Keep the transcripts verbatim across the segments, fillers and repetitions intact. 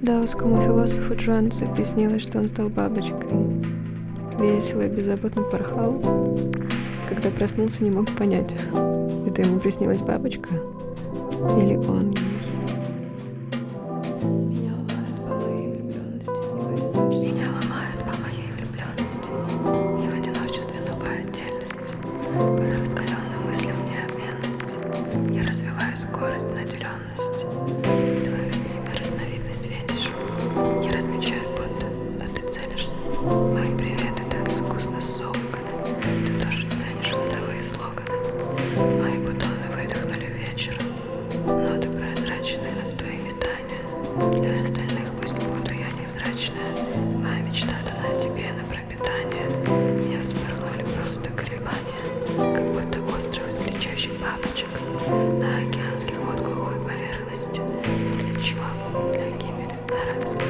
Даосскому философу Чжуанцзы приснилось, что он стал бабочкой. Весело и беззаботно порхал. Когда проснулся, не мог понять, это ему приснилась бабочка или он ей. Меня ломают по моей влюбленности, Меня ломают по моей влюбленности, не в одиночестве, но по отдельности. По раскаленным мыслям необменности я развиваю скорость, наделенность. И твое имя разновидность фетиш. Я размечаю будто, а ты целишься. Мои приветы так искусно сомканы. Ты тоже ценишь родовые слоганы. Мои бутоны выдохнули вечером. Ноты прозрачные над твои метания. Для остальных пусть буду я невзрачная. Моя мечта дана тебе на пропитание. Меня вспорхнули просто колебания, как будто остров излечающих бабочек на океанских вод глухой поверхности. Для чего? Для гибели арабских.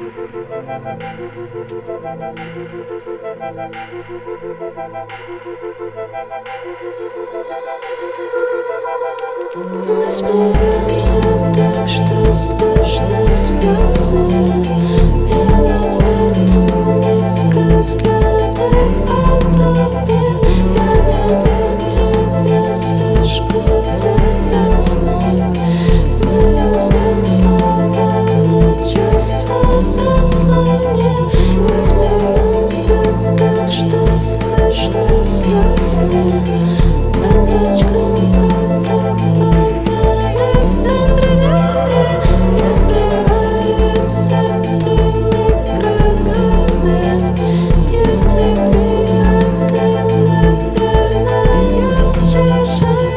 Мы смеемся так, что слышно слезы. Первый цветом низко взглядом подобие. Я веду тебя слишком серьезно. Мы узнаем слова, но чувства заслонят. Мы смеемся так, что слышно слезы. Над речком поток плавает в центре земли. Я срываюсь с этой микроголовы. Из цепи отель, наверное, съезжай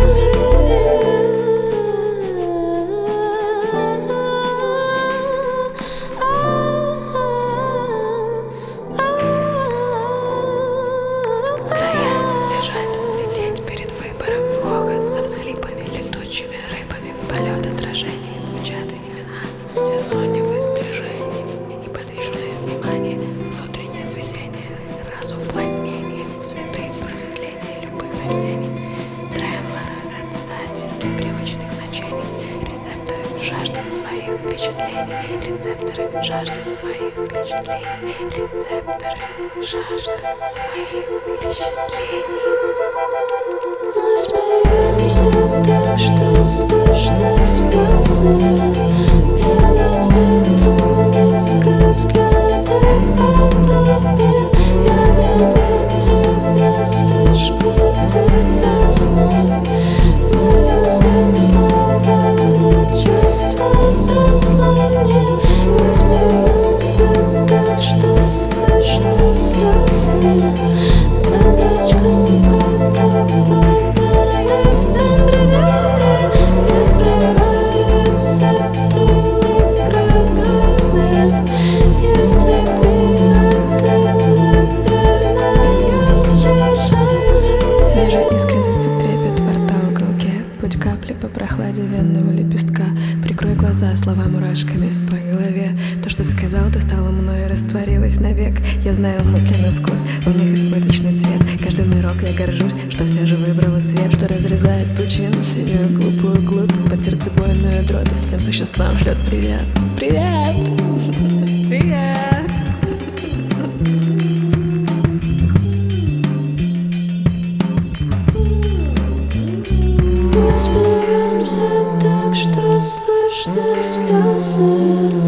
Стоять, лежать, сидеть перед выбором. Хохот со всхлипами, летучими рыбами. В полет отражений звучат имена. Все нонимы сближений. Неподвижное внимание, внутреннее цветение. Разум плотнение, цветы просветления любых растений. Тремор от стати привычных значений. Рецепторы жаждут своих впечатлений. Рецепторы жаждут своих впечатлений. Рецепторы жаждут своих впечатлений. Мы смеемся так, что слышно слезы. Первый цветом низко взглядом подобие. Я веду тебя слишком серьезно. Мы узнаем слова, но чувства заслонят. Мы смеемся так, что слышно слезы. Над речком поток плавает в центре земли. Я срываюсь с этой микроголовы. Из цепи отель, наверное, съезжай. Свежая искренность и трепет во рта в уголке. Путь капли по прохладе венного лепестка. Прикрой глаза, слова мурашками по голове. То, что сказал, ты стало мной и растворилось навек. Я знаю мысленный вкус, у них избыточный цвет. Каждый мирок я горжусь, что все же выбрала свет, что разрезает пучину синюю глупую глубь. Под сердцебойную дробь всем существам шлет привет. Привет! Привет! Мы смеемся так, что слышно слезы.